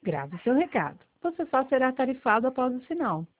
Grave seu recado. Você só será tarifado após o sinal.